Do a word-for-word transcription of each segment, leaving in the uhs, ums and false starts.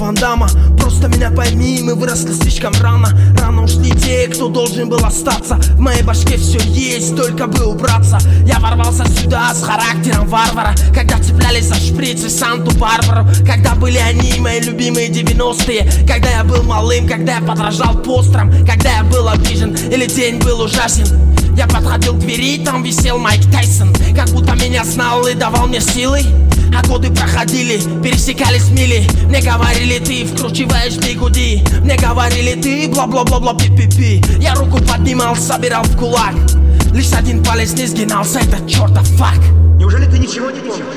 Ван Дамма. Просто меня пойми, мы выросли слишком рано. Рано ушли те, кто должен был остаться. В моей башке все есть, только бы убраться. Я ворвался сюда с характером варвара, когда цеплялись за шприцы Санту-Барбару. Когда были они, мои любимые девяностые. Когда я был малым, когда я подражал постерам. Когда я был обижен или день был ужасен. Я подходил к двери, там висел Майк Тайсон. Как будто меня знал и давал мне силы. А годы проходили, пересекались мили. Мне говорили, ты вкручиваешь бигуди. Мне говорили, ты бла-бла-бла-бла пи-пи-пи. Я руку поднимал, собирал в кулак. Лишь один палец не сгинался, этот чертов факт. Неужели ты ничего не помнишь?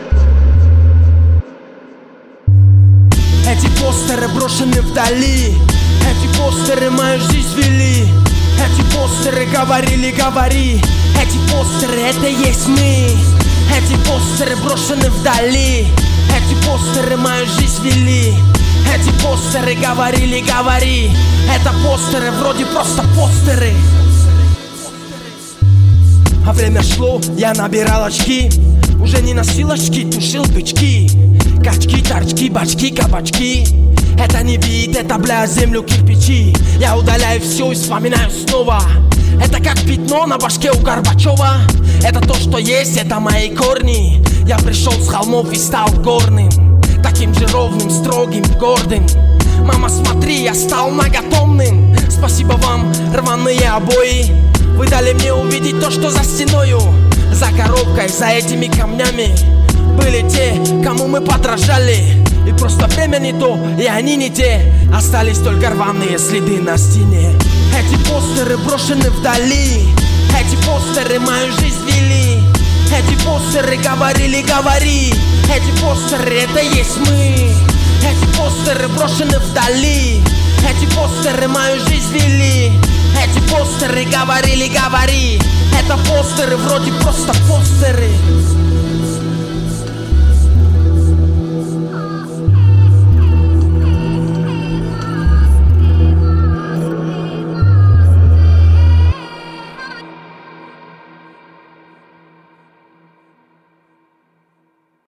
Эти постеры брошены вдали. Эти постеры мою жизнь вели. Эти постеры говорили, говори. Эти постеры, это есть мы. Эти постеры брошены вдали. Эти постеры мою жизнь вели. Эти постеры говорили, говори. Это постеры, вроде просто постеры. А время шло, я набирал очки. Уже не носил очки, тушил бычки. Качки, торчки, бачки, кабачки. Это не бит, это, бля, землю кирпичи. Я удаляю все и вспоминаю снова. Это как пятно на башке у Горбачева. Это то, что есть, это мои корни. Я пришел с холмов и стал горным. Таким же ровным, строгим, гордым. Мама, смотри, я стал многотомным. Спасибо вам, рваные обои. Вы дали мне увидеть то, что за стеною. За коробкой, за этими камнями были те, кому мы подражали. И просто время не то, и они не те. Остались только рваные следы на стене. Эти постеры брошены вдали. Эти постеры мою жизнь вели. Эти постеры говорили, говори. Эти постеры, это есть мы. Эти постеры брошены вдали. Эти постеры мою жизнь вели. Эти постеры говорили, говори. Это постеры, вроде просто постеры.